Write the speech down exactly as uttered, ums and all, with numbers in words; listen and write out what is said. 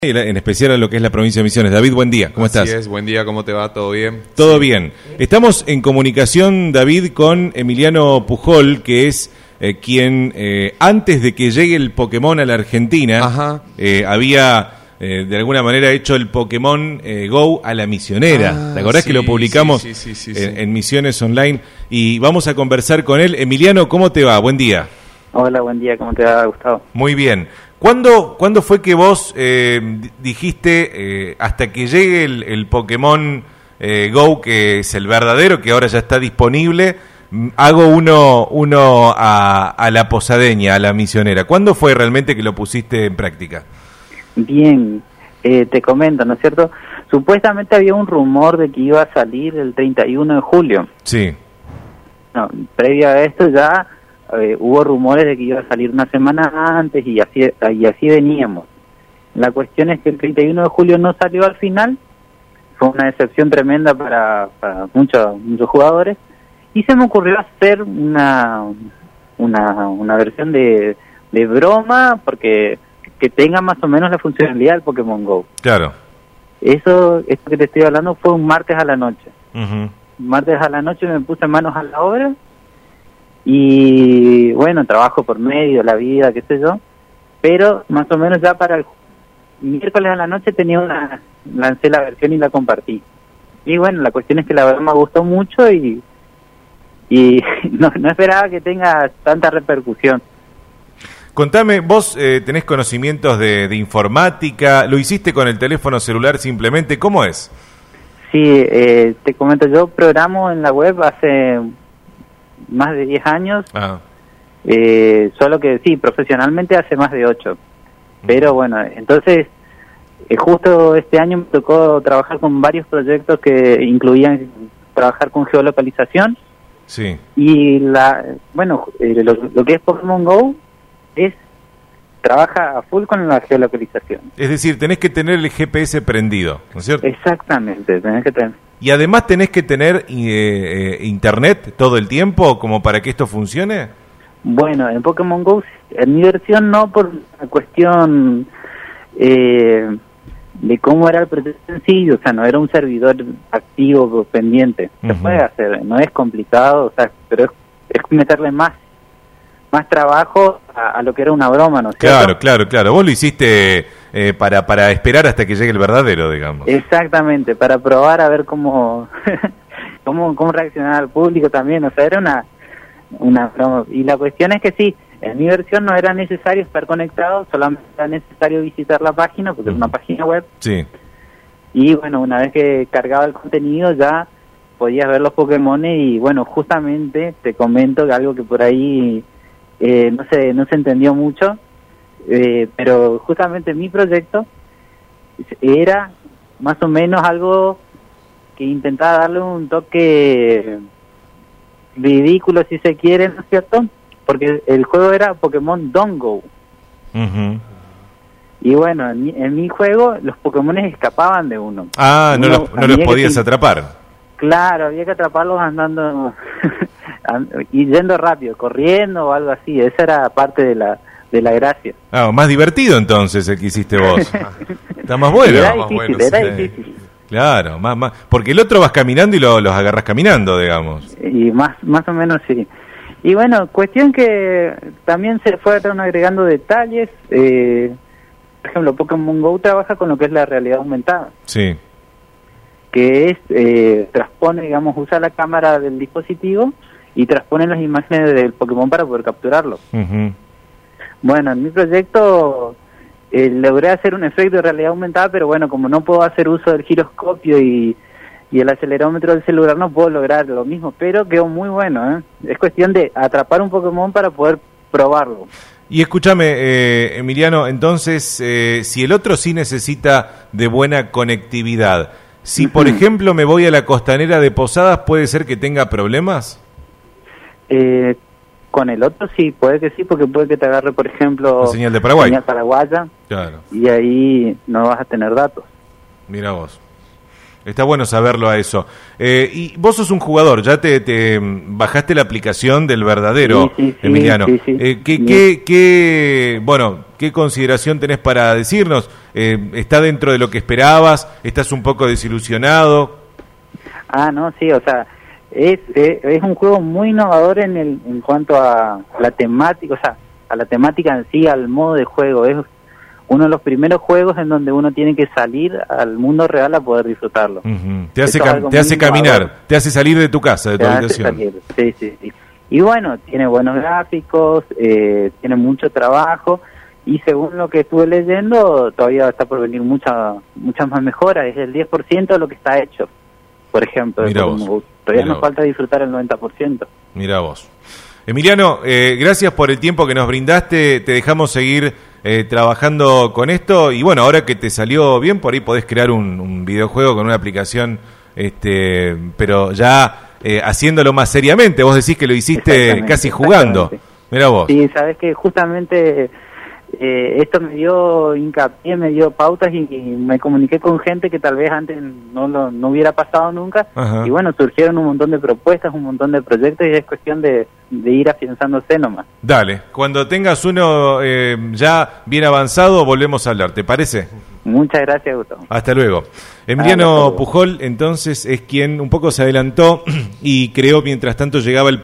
En especial a lo que es la provincia de Misiones. David, buen día, ¿cómo estás? Así es, buen día, ¿cómo te va? ¿Todo bien? Todo sí. bien. Estamos en comunicación, David, con Emiliano Pujol, que es eh, quien, eh, antes de que llegue el Pokémon a la Argentina, eh, había eh, de alguna manera hecho el Pokémon eh, Go a la misionera. Ah, ¿Te acordás sí, que lo publicamos sí, sí, sí, sí, en, sí. en Misiones Online? Y vamos a conversar con él. Emiliano, ¿cómo te va? Buen día. Hola, buen día, ¿cómo te va, Gustavo? Muy bien. ¿Cuándo, ¿Cuándo fue que vos eh, dijiste, eh, hasta que llegue el, el Pokémon eh, Go, que es el verdadero, que ahora ya está disponible, hago uno, uno a, a la posadeña, a la misionera? ¿Cuándo fue realmente que lo pusiste en práctica? Bien, eh, te comento, ¿no es cierto? Supuestamente había un rumor de que iba a salir el treinta y uno de julio. Sí. No, previo a esto ya eh, hubo rumores de que iba a salir una semana antes y así, y así veníamos. La cuestión es que el treinta y uno de julio no salió al final, fue una decepción tremenda para, para muchos, muchos jugadores, y se me ocurrió hacer una, una, una versión de, de broma, porque que tenga más o menos la funcionalidad del Pokémon Go. Claro. Eso, esto que te estoy hablando fue un martes a la noche. Uh-huh. Martes a la noche me puse manos a la obra y bueno, trabajo por medio, la vida, qué sé yo, pero más o menos ya para el miércoles a la noche tenía una, lancé la versión y la compartí. Y bueno, la cuestión es que la verdad me gustó mucho y, y no, no esperaba que tenga tanta repercusión. Contame, vos eh, tenés conocimientos de, de informática, ¿lo hiciste con el teléfono celular simplemente? ¿Cómo es? Sí, eh, te comento, yo programo en la web hace más de diez años, Ah. eh, solo que sí, profesionalmente hace más de ocho. Pero bueno, entonces, eh, justo este año me tocó trabajar con varios proyectos que incluían trabajar con geolocalización. Sí. Y la bueno, eh, lo, lo que es Pokémon Go es trabaja a full con la geolocalización. Es decir, tenés que tener el G P S prendido, ¿no es cierto? Exactamente, tenés que tener. Y además tenés que tener eh, eh, internet todo el tiempo como para que esto funcione. Bueno, en Pokémon Go, en mi versión no, por una cuestión eh, de cómo era el proceso sencillo, o sea, no era un servidor activo pendiente. Se Uh-huh. puede hacer, no es complicado, o sea, pero es, es meterle más más trabajo a, a lo que era una broma, ¿no es cierto? Claro, claro, claro. Vos lo hiciste eh, para, para esperar hasta que llegue el verdadero, digamos. Exactamente, para probar a ver cómo cómo, cómo reaccionaba el público también, o sea, era una una broma. Y la cuestión es que sí, en mi versión no era necesario estar conectado, solamente era necesario visitar la página, porque es una página web. Sí. Y bueno, una vez que cargaba el contenido ya podías ver los Pokémon y bueno, justamente te comento que algo que por ahí eh, no se no se entendió mucho, eh, pero justamente mi proyecto era más o menos algo que intentaba darle un toque ridículo, si se quiere, ¿no es cierto? Porque el juego era Pokémon Don't Go. Uh-huh. Y bueno, en mi, en mi juego los Pokémon escapaban de uno. Ah, no, Uno los, no los había podías que, atrapar. Claro, había que atraparlos andando y yendo rápido, corriendo o algo así. Esa era parte de la de la gracia. Ah, más divertido entonces el que hiciste vos. Está más bueno. Era Más difícil, bueno, era sí. difícil. Claro, más, más, porque el otro vas caminando y lo, los agarras caminando, digamos. Y más más o menos sí. Y bueno, cuestión que también se fueron agregando detalles. Eh, por ejemplo, Pokémon Go trabaja con lo que es la realidad aumentada. Sí. Que es, eh, transpone, digamos, usa la cámara del dispositivo y transpone las imágenes del Pokémon para poder capturarlo. Uh-huh. Bueno, en mi proyecto eh, logré hacer un efecto de realidad aumentada, pero bueno, como no puedo hacer uso del giroscopio y, y el acelerómetro del celular, no puedo lograr lo mismo, pero quedó muy bueno, ¿eh? Es cuestión de atrapar un Pokémon para poder probarlo. Y escúchame, eh, Emiliano, entonces, eh, si el otro sí necesita de buena conectividad, si por ejemplo me voy a la costanera de Posadas, ¿puede ser que tenga problemas? Eh, con el otro sí, puede que sí, porque puede que te agarre, por ejemplo, La señal de Paraguay. señal paraguaya, Claro. y ahí no vas a tener datos. Mira vos. Está bueno saberlo a eso. Eh, y vos sos un jugador, ya te, te bajaste la aplicación del verdadero, sí, sí, sí, Emiliano. Sí, sí. Eh, ¿qué, qué, qué, bueno, ¿qué consideración tenés para decirnos? Eh, ¿Está dentro de lo que esperabas? ¿Estás un poco desilusionado? Ah, no, sí, o sea, es, es, es un juego muy innovador en, el, en cuanto a la temática, o sea, a la temática en sí, al modo de juego. Es uno de los primeros juegos en donde uno tiene que salir al mundo real a poder disfrutarlo. Uh-huh. Te hace, Eso es algo te hace muy caminar, innovador. te hace salir de tu casa, de tu Te hace habitación. salir, sí, sí, sí. Y bueno, tiene buenos gráficos, eh, tiene mucho trabajo, y según lo que estuve leyendo, todavía está por venir mucha, muchas más mejoras. Es el diez por ciento de lo que está hecho, por ejemplo. Mirá de vos, Pokémon Go. Todavía mirá nos vos. falta disfrutar el noventa por ciento. Mirá vos. Emiliano, eh, gracias por el tiempo que nos brindaste, te dejamos seguir eh, trabajando con esto, y bueno, ahora que te salió bien, por ahí podés crear un, un videojuego con una aplicación, este, pero ya eh, haciéndolo más seriamente. Vos decís que lo hiciste Exactamente, casi jugando. exactamente. Mirá vos. Sí, sabes que justamente eh, esto me dio hincapié, me dio pautas, y, y me comuniqué con gente que tal vez antes no lo, no hubiera pasado nunca. Ajá. Y bueno, surgieron un montón de propuestas, un montón de proyectos, y es cuestión de, de ir afianzándose nomás. Dale, cuando tengas uno eh, ya bien avanzado, volvemos a hablar, ¿te parece? Muchas gracias, Gustavo. Hasta luego. Ah, Emiliano hasta luego. Pujol, entonces, es quien un poco se adelantó y creó mientras tanto llegaba el